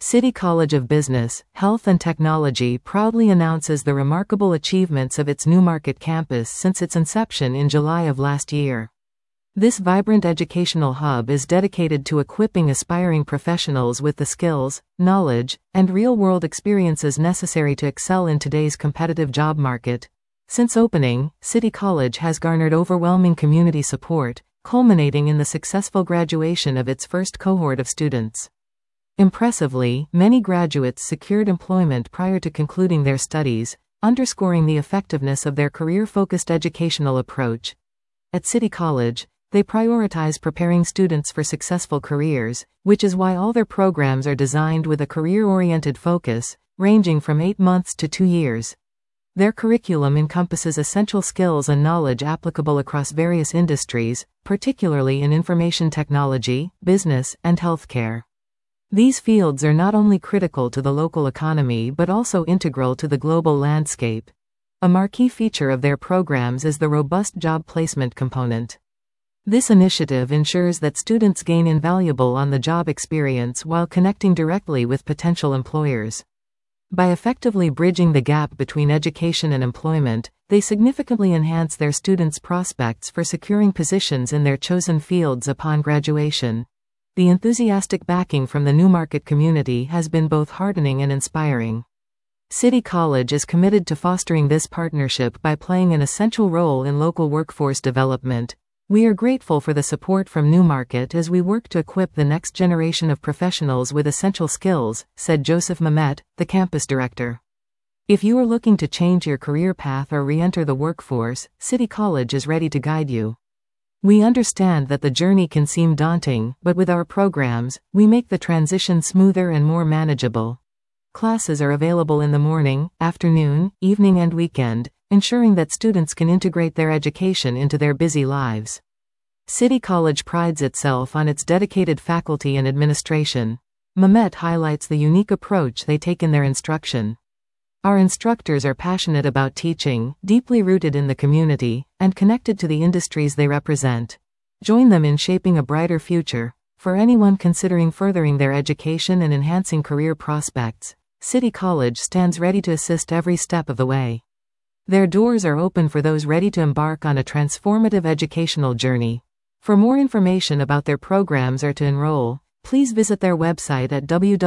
City College of Business, Health and Technology proudly announces the remarkable achievements of its Newmarket campus since its inception in July of last year. This vibrant educational hub is dedicated to equipping aspiring professionals with the skills, knowledge, and real-world experiences necessary to excel in today's competitive job market. Since opening, City College has garnered overwhelming community support, culminating in the successful graduation of its first cohort of students. Impressively, many graduates secured employment prior to concluding their studies, underscoring the effectiveness of their career-focused educational approach. At City College, they prioritize preparing students for successful careers, which is why all their programs are designed with a career-oriented focus, ranging from 8 months to 2 years. Their curriculum encompasses essential skills and knowledge applicable across various industries, particularly in information technology, business, and healthcare. These fields are not only critical to the local economy but also integral to the global landscape. A marquee feature of their programs is the robust job placement component. This initiative ensures that students gain invaluable on-the-job experience while connecting directly with potential employers. By effectively bridging the gap between education and employment, they significantly enhance their students' prospects for securing positions in their chosen fields upon graduation. The enthusiastic backing from the Newmarket community has been both heartening and inspiring. City College is committed to fostering this partnership by playing an essential role in local workforce development. We are grateful for the support from Newmarket as we work to equip the next generation of professionals with essential skills, said Joseph Mamet, the campus director. If you are looking to change your career path or re-enter the workforce, City College is ready to guide you. We understand that the journey can seem daunting, but with our programs, we make the transition smoother and more manageable. Classes are available in the morning, afternoon, evening and weekend, ensuring that students can integrate their education into their busy lives. City College prides itself on its dedicated faculty and administration. Mamet highlights the unique approach they take in their instruction. Our instructors are passionate about teaching, deeply rooted in the community, and connected to the industries they represent. Join them in shaping a brighter future. For anyone considering furthering their education and enhancing career prospects, City College stands ready to assist every step of the way. Their doors are open for those ready to embark on a transformative educational journey. For more information about their programs or to enroll, please visit their website at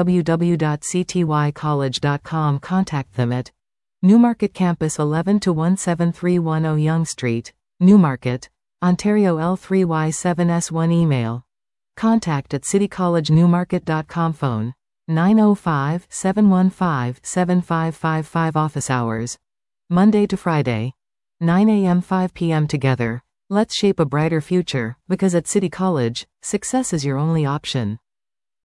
www.ctycollege.com. Contact them at Newmarket Campus 11-17310 Yonge Street, Newmarket, Ontario L3Y7S1. Email contact@citycollegenewmarket.com. Phone 905-715-7555. Office hours Monday to Friday, 9 a.m. 5 p.m. Together, let's shape a brighter future, because at City College, success is your only option.